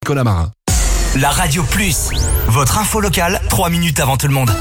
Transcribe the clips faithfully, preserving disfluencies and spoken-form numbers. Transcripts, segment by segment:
Connemara. La Radio Plus, votre info locale, trois minutes avant tout le monde.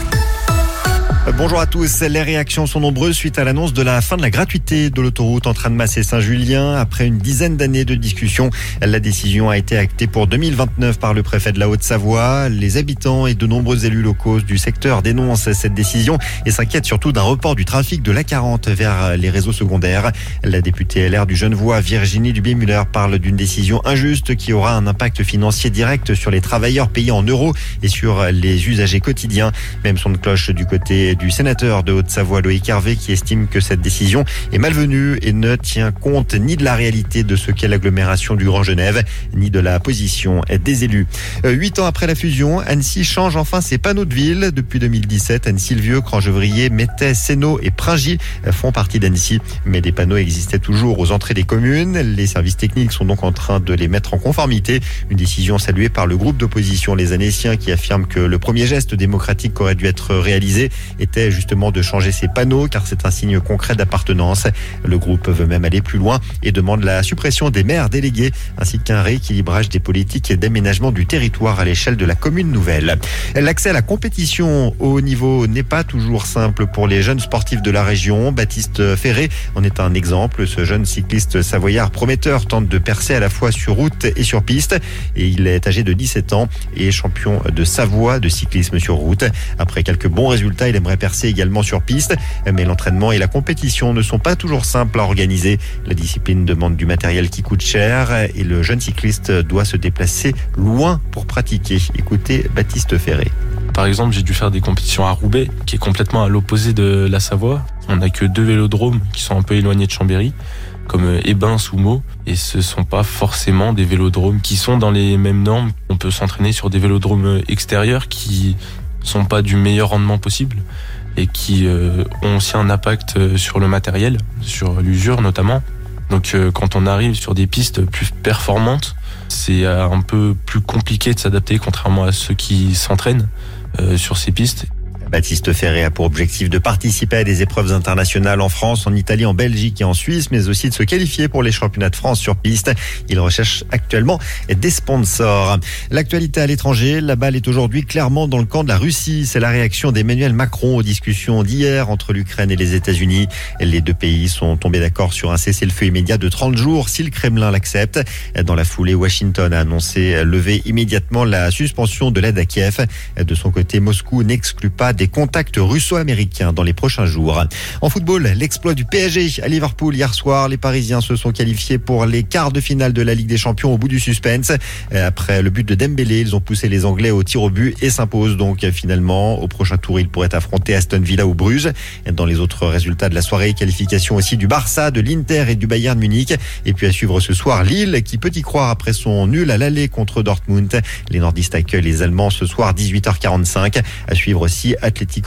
Bonjour à tous. Les réactions sont nombreuses suite à l'annonce de la fin de la gratuité de l'autoroute entre Annemasse et Saint-Julien. Après une dizaine d'années de discussion, la décision a été actée pour deux mille vingt-neuf par le préfet de la Haute-Savoie. Les habitants et de nombreux élus locaux du secteur dénoncent cette décision et s'inquiètent surtout d'un report du trafic de l'A quarante vers les réseaux secondaires. La députée L R du Genevois, Virginie Dubié-Muller, parle d'une décision injuste qui aura un impact financier direct sur les travailleurs payés en euros et sur les usagers quotidiens. Même son de cloche du côté du sénateur de Haute-Savoie, Loïc Hervé, qui estime que cette décision est malvenue et ne tient compte ni de la réalité de ce qu'est l'agglomération du Grand Genève, ni de la position des élus. Huit ans après la fusion, Annecy change enfin ses panneaux de ville. Depuis deux mille dix-sept, Annecy-le-Vieux, Crangevrier, Mettet, Sénaux et Pringy font partie d'Annecy. Mais des panneaux existaient toujours aux entrées des communes. Les services techniques sont donc en train de les mettre en conformité. Une décision saluée par le groupe d'opposition Les Annéciens, qui affirme que le premier geste démocratique qui aurait dû être réalisé était justement de changer ces panneaux, car c'est un signe concret d'appartenance. Le groupe veut même aller plus loin et demande la suppression des maires délégués ainsi qu'un rééquilibrage des politiques d'aménagement du territoire à l'échelle de la commune nouvelle. L'accès à la compétition au haut niveau n'est pas toujours simple pour les jeunes sportifs de la région. Baptiste Ferré en est un exemple. Ce jeune cycliste savoyard prometteur tente de percer à la fois sur route et sur piste, et il est âgé de dix-sept ans et champion de Savoie de cyclisme sur route. Après quelques bons résultats, il aimerait percer également sur piste, mais l'entraînement et la compétition ne sont pas toujours simples à organiser. La discipline demande du matériel qui coûte cher et le jeune cycliste doit se déplacer loin pour pratiquer. Écoutez Baptiste Ferré. Par exemple, j'ai dû faire des compétitions à Roubaix, qui est complètement à l'opposé de la Savoie. On n'a que deux vélodromes qui sont un peu éloignés de Chambéry, comme Ebens ou Meaux, et ce sont pas forcément des vélodromes qui sont dans les mêmes normes. On peut s'entraîner sur des vélodromes extérieurs qui sont pas du meilleur rendement possible et qui euh, ont aussi un impact sur le matériel, sur l'usure notamment. Donc euh, quand on arrive sur des pistes plus performantes, c'est euh, un peu plus compliqué de s'adapter, contrairement à ceux qui s'entraînent euh, sur ces pistes. Baptiste Ferré a pour objectif de participer à des épreuves internationales en France, en Italie, en Belgique et en Suisse, mais aussi de se qualifier pour les championnats de France sur piste. Il recherche actuellement des sponsors. L'actualité à l'étranger, la balle est aujourd'hui clairement dans le camp de la Russie. C'est la réaction d'Emmanuel Macron aux discussions d'hier entre l'Ukraine et les États-Unis. Les deux pays sont tombés d'accord sur un cessez-le-feu immédiat de trente jours si le Kremlin l'accepte. Dans la foulée, Washington a annoncé lever immédiatement la suspension de l'aide à Kiev. De son côté, Moscou n'exclut pas des contacts russo-américains dans les prochains jours. En football, l'exploit du P S G à Liverpool hier soir. Les Parisiens se sont qualifiés pour les quarts de finale de la Ligue des Champions au bout du suspense. Après le but de Dembélé, ils ont poussé les Anglais au tir au but et s'imposent donc finalement. Au prochain tour, ils pourraient affronter Aston Villa ou Bruges. Dans les autres résultats de la soirée, qualification aussi du Barça, de l'Inter et du Bayern Munich. Et puis à suivre ce soir, Lille qui peut y croire après son nul à l'aller contre Dortmund. Les nordistes accueillent les Allemands ce soir dix-huit heures quarante-cinq. À suivre aussi Atlético